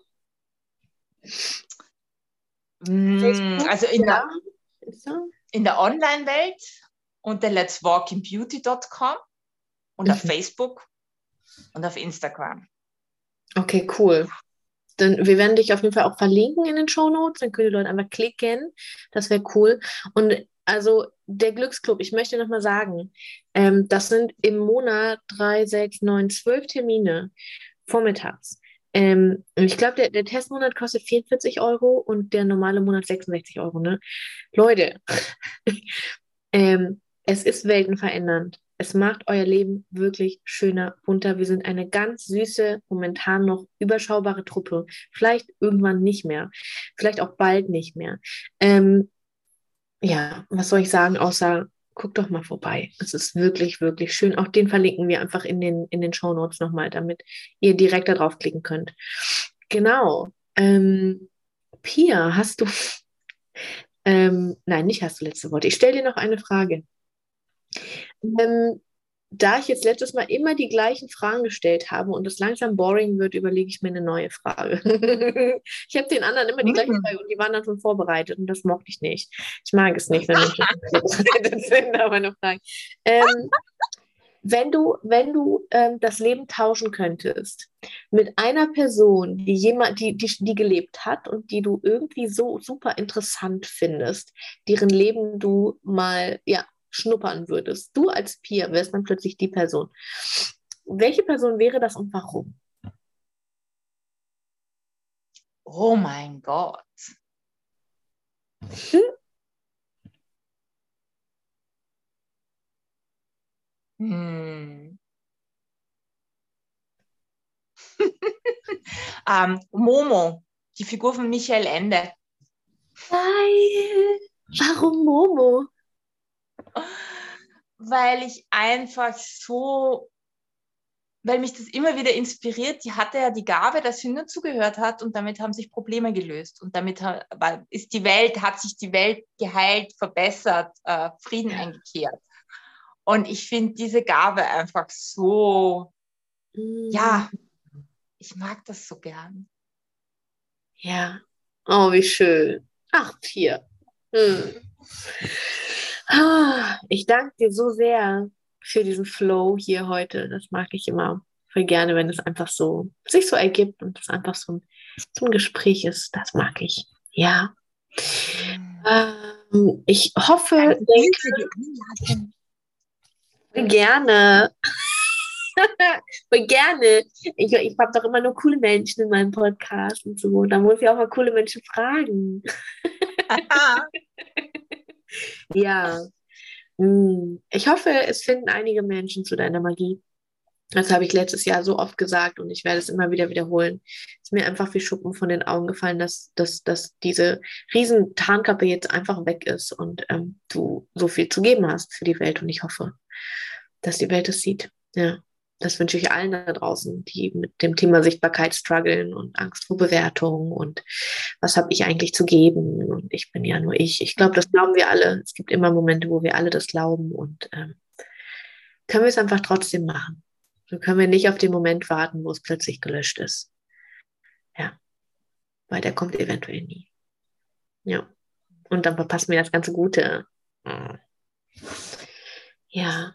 [SPEAKER 2] Mm, also in der, in der Online-Welt unter lets walk in beauty dot com und mhm. auf Facebook und auf Instagram.
[SPEAKER 1] Okay, cool. Dann, wir werden dich auf jeden Fall auch verlinken in den Shownotes, dann können die Leute einfach klicken. Das wäre cool. Und also der Glücksclub, ich möchte nochmal sagen, ähm, das sind im Monat drei, sechs, neun, zwölf Termine vormittags. Ähm, und ich glaube, der, der Testmonat kostet vierundvierzig Euro und der normale Monat sechsundsechzig Euro. Ne? Leute, ähm, es ist weltenverändernd. Es macht euer Leben wirklich schöner, bunter. Wir sind eine ganz süße, momentan noch überschaubare Truppe. Vielleicht irgendwann nicht mehr. Vielleicht auch bald nicht mehr. Ähm, ja, was soll ich sagen, außer guckt doch mal vorbei. Es ist wirklich, wirklich schön. Auch den verlinken wir einfach in den, in den Shownotes nochmal, damit ihr direkt da draufklicken könnt. Genau. Ähm, Pia, hast du, ähm, nein, nicht hast du letzte Worte. Ich stelle dir noch eine Frage. Ähm, Da ich jetzt letztes Mal immer die gleichen Fragen gestellt habe und es langsam boring wird, überlege ich mir eine neue Frage. Ich habe den anderen immer die gleiche
[SPEAKER 2] Hm.
[SPEAKER 1] Frage und die waren dann schon vorbereitet und das mochte ich nicht. Ich mag es nicht, wenn Menschen vorbereitet sind, aber eine Frage. Ähm, wenn du, wenn du ähm, das Leben tauschen könntest mit einer Person, die jemand, die, die, die gelebt hat und die du irgendwie so super interessant findest, deren Leben du mal, ja, schnuppern würdest. Du als Pia wärst dann plötzlich die Person. Welche Person wäre das und warum?
[SPEAKER 2] Oh mein Gott. Hm. ähm, Momo, die Figur von Michael Ende.
[SPEAKER 1] Geil. Warum Momo?
[SPEAKER 2] Weil ich einfach so, weil mich das immer wieder inspiriert. Die hatte ja die Gabe, dass sie nur zugehört hat und damit haben sich Probleme gelöst. Und damit ist die Welt, hat sich die Welt geheilt, verbessert, äh, Frieden eingekehrt. Und ich finde diese Gabe einfach so,
[SPEAKER 1] Mm.
[SPEAKER 2] ja, ich mag das so gern.
[SPEAKER 1] Ja. Oh, wie schön. Ach, Pia. Hm. Ah, ich danke dir so sehr für diesen Flow hier heute. Das mag ich immer voll gerne, wenn es einfach so sich so ergibt und es einfach so ein, so ein Gespräch ist. Das mag ich. Ja. Ähm, ich hoffe, denke, gerne. Voll gerne. Ich, ich habe doch immer nur coole Menschen in meinem Podcast und so. Da muss ich auch mal coole Menschen fragen. Ja. Hm. Ich hoffe, es finden einige Menschen zu deiner Magie. Das habe ich letztes Jahr so oft gesagt und ich werde es immer wieder wiederholen. Es ist mir einfach wie Schuppen von den Augen gefallen, dass, dass, dass diese riesen Tarnkappe jetzt einfach weg ist und ähm, du so viel zu geben hast für die Welt. Und ich hoffe, dass die Welt es sieht. Ja, das wünsche ich allen da draußen, die mit dem Thema Sichtbarkeit strugglen und Angst vor Bewertung und was habe ich eigentlich zu geben und ich bin ja nur ich. Ich glaube, das glauben wir alle. Es gibt immer Momente, wo wir alle das glauben und ähm, können wir es einfach trotzdem machen. So können wir nicht auf den Moment warten, wo es plötzlich gelöscht ist. Ja, weil der kommt eventuell nie. Ja, und dann verpassen wir das ganze Gute. Ja.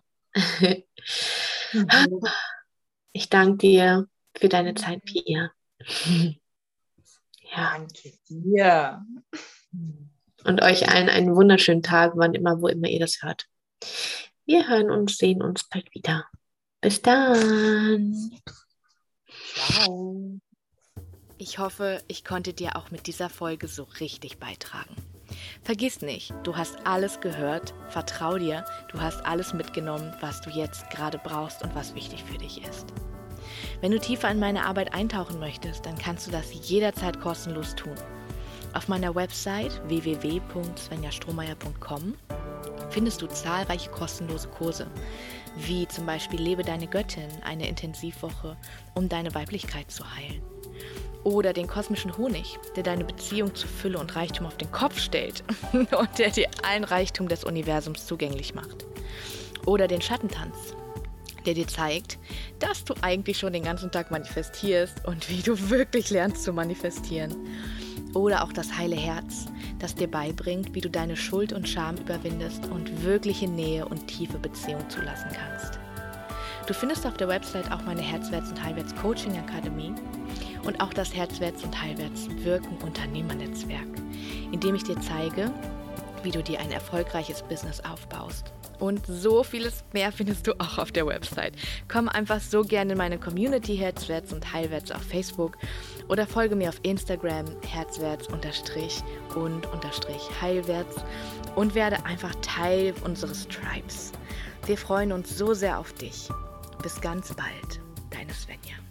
[SPEAKER 1] Ich danke dir für deine Zeit, Pia. Ja.
[SPEAKER 2] Danke dir.
[SPEAKER 1] Und euch allen einen wunderschönen Tag, wann immer, wo immer ihr das hört. Wir hören uns, sehen uns bald wieder. Bis dann.
[SPEAKER 2] Ciao.
[SPEAKER 3] Ich hoffe, ich konnte dir auch mit dieser Folge so richtig beitragen. Vergiss nicht, du hast alles gehört, vertrau dir, du hast alles mitgenommen, was du jetzt gerade brauchst und was wichtig für dich ist. Wenn du tiefer in meine Arbeit eintauchen möchtest, dann kannst du das jederzeit kostenlos tun. Auf meiner Website w w w punkt svenja strohmeier punkt com findest du zahlreiche kostenlose Kurse, wie zum Beispiel Lebe deine Göttin, eine Intensivwoche, um deine Weiblichkeit zu heilen. Oder den kosmischen Honig, der deine Beziehung zu Fülle und Reichtum auf den Kopf stellt und der dir allen Reichtum des Universums zugänglich macht. Oder den Schattentanz, der dir zeigt, dass du eigentlich schon den ganzen Tag manifestierst und wie du wirklich lernst zu manifestieren. Oder auch das heile Herz, das dir beibringt, wie du deine Schuld und Scham überwindest und wirkliche Nähe und tiefe Beziehung zulassen kannst. Du findest auf der Website auch meine Herzwärts- und Heilwärts-Coaching-Akademie und auch das Herzwärts- und Heilwärts-Wirken-Unternehmernetzwerk, in dem ich dir zeige, wie du dir ein erfolgreiches Business aufbaust Und so vieles mehr findest du auch auf der Website. Komm einfach so gerne in meine Community Herzwärts und Heilwärts auf Facebook oder folge mir auf Instagram herzwärts unterstrich und unterstrich heilwärts und werde einfach Teil unseres Tribes. Wir freuen uns so sehr auf dich. Bis ganz bald, deine Svenja.